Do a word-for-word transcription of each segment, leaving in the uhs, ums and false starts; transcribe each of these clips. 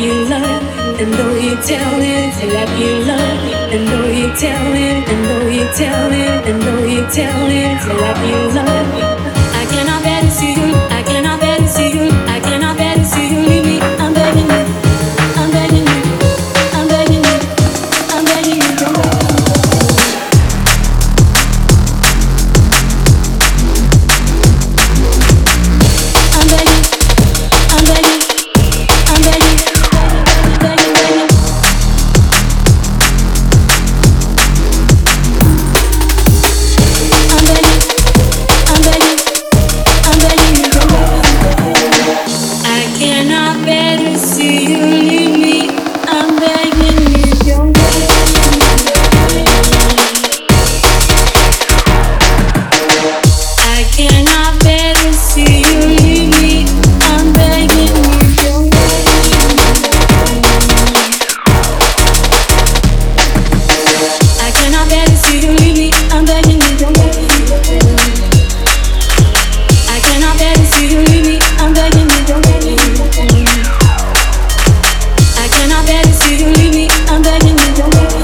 you love, and though you tell it, say that you love, and though you tell it, and though you tell it, and though you tell it, say that you love. I cannot bear to see you, I cannot bear to see you, I cannot bear to see you leave me. I'm begging you, I'm begging you, I'm begging you, I'm begging you, don't go. I'm begging, I'm begging, I'm begging, begging, begging. I'm begging, I'm begging, I'm begging you, don't go. I cannot bear to see you leave me. I'm begging you, don't go. I cannot bear to see you leave me. I'm begging you, don't go. I cannot bear to see you leave me. I'm begging you, don't go. I cannot bear to see you leave me. I'm begging you, don't go. I cannot bear to see you leave me. I'm begging you, don't go.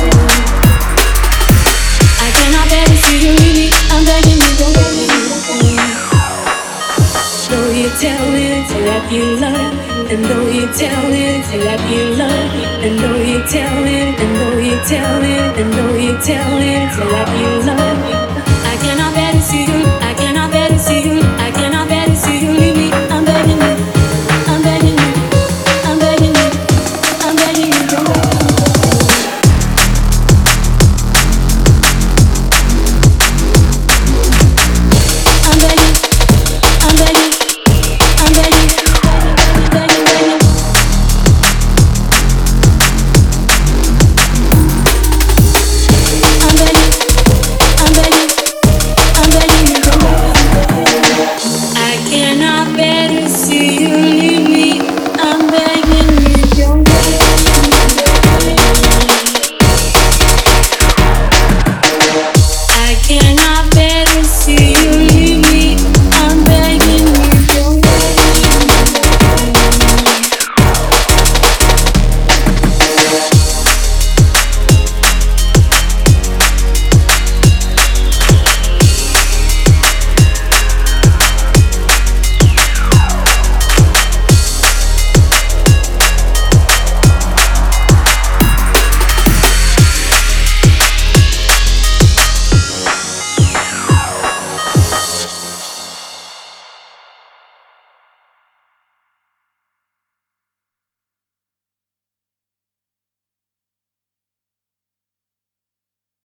I cannot bear to see you leave me. I'm begging you, don't go. Though you tell it, say that you love, and though you tell it, say that you love, and though you tell it, and though you tell it, and though you tell it, say that you love.